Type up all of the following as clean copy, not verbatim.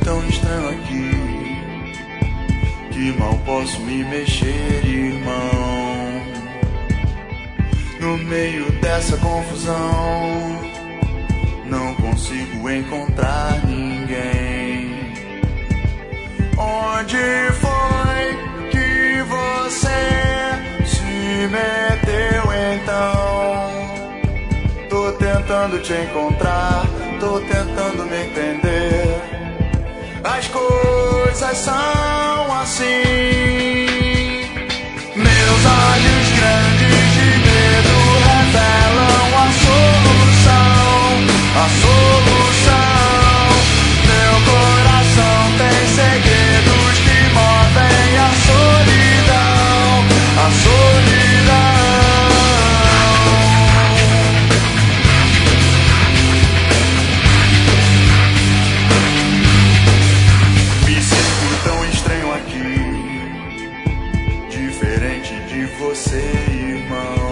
tão estranho aqui que mal posso me mexer, irmão. No meio dessa confusão, não consigo encontrar ninguém. Onde foi que você se meteu então? Tô tentando te encontrar, tô tentando me entender. As coisas são assim. Meus olhos grandes de medo revelam a solução, a solução. Meu coração tem segredos que movem a solidão, a solidão. Me sinto tão estranho aqui, diferente de você, irmão.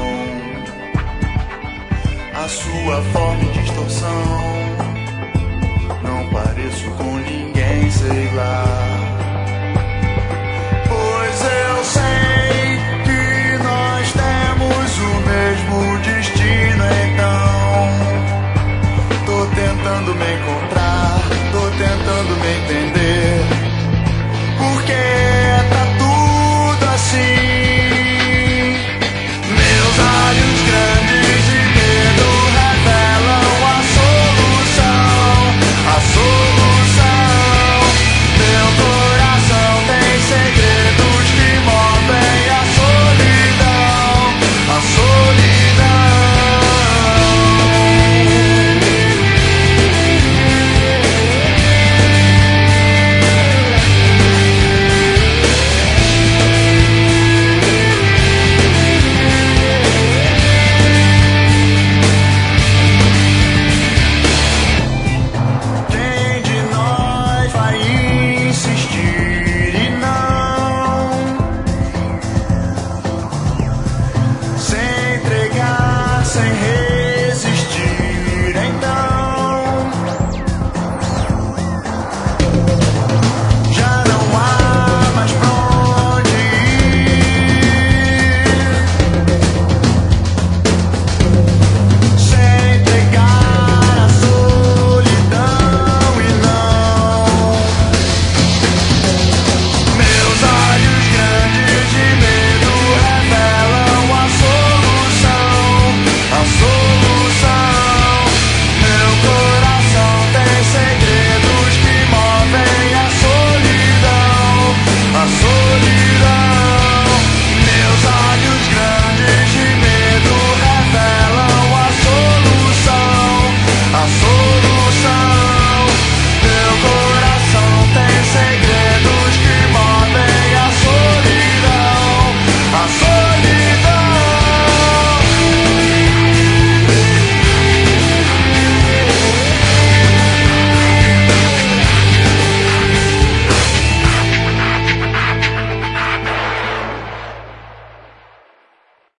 A sua forma e distorção, não pareço com ninguém, sei lá. Pois eu sei que nós temos o mesmo destino, então tô tentando me encontrar, tô tentando me entender.